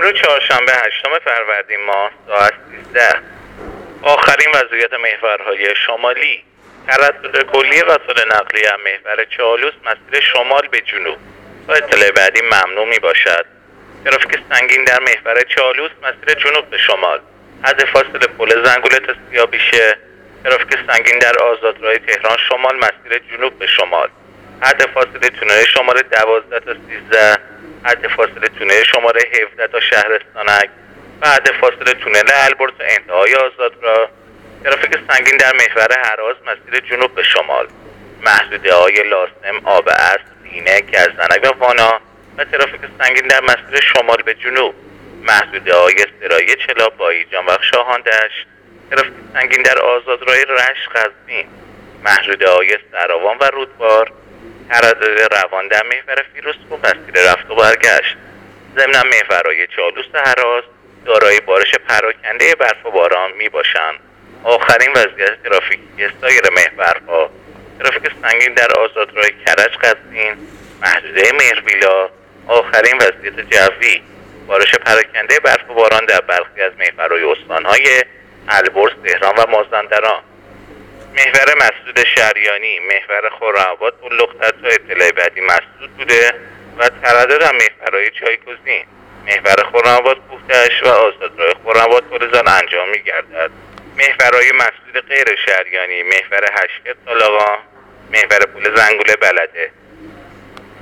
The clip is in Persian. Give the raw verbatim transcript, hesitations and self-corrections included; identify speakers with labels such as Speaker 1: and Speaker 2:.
Speaker 1: روز چهارشنبه هشتم فروردین ماه ساعت سیزده آخرین وضعیت محورهای شمالی. تردد کلی وسایل نقلیه محور چالوس مسیر شمال به جنوب. تا اطلاع بعدی ممنوع می باشد. ترافیک سنگین در محور چالوس مسیر جنوب به شمال. حد فاصله پل زنگوله تا سیاه‌بیشه. ترافیک سنگین در آزادراه تهران شمال مسیر جنوب به شمال. حد فاصله تونل شماره دوازده تا سیزده. حد فاصله تونل شماره هفده تا شهرستانک و حد فاصله تونل البرز تا انتهای آزادراه. ترافیک سنگین در محور هراز مسیر جنوب به شمال. محدوده های لاسم، آب اصل، دینه، گزدنک و وانا و ترافیک سنگین در مسیر شمال به جنوب. محدوده های سرایی چلاب، باییجان و شاهاندشت. ترافیک سنگین در آزادراه رشت، قزوین. محدوده های سراوان و رودبار. تردد روان در محور فیروزکوه مسیر رفت و برگشت. ضمن محورهای چالوس هراز دارای بارش پراکنده برف و باران می باشند. آخرین وضعیت ترافیکی سایر محورها: ترافیک سنگین در آزادراه کرج، قزوین. محدوده مهرویلا. آخرین وضعیت جوی: بارش پراکنده برف و باران در برخی از محورهای استانهای البرز، تهران و مازندران. محور مسدود شریانی، محور خرم‌آباد و لختر تا اطلاع بعدی مسدود بوده و تردد در محورهای جایگزین: محور خرم‌آباد، کوه‌دشت و آزادراه خرم‌آباد گلزار انجام می‌گردد. محورهای مسدود غیر شریانی: محور هشت طالقان، محور پل زنگوله بلده.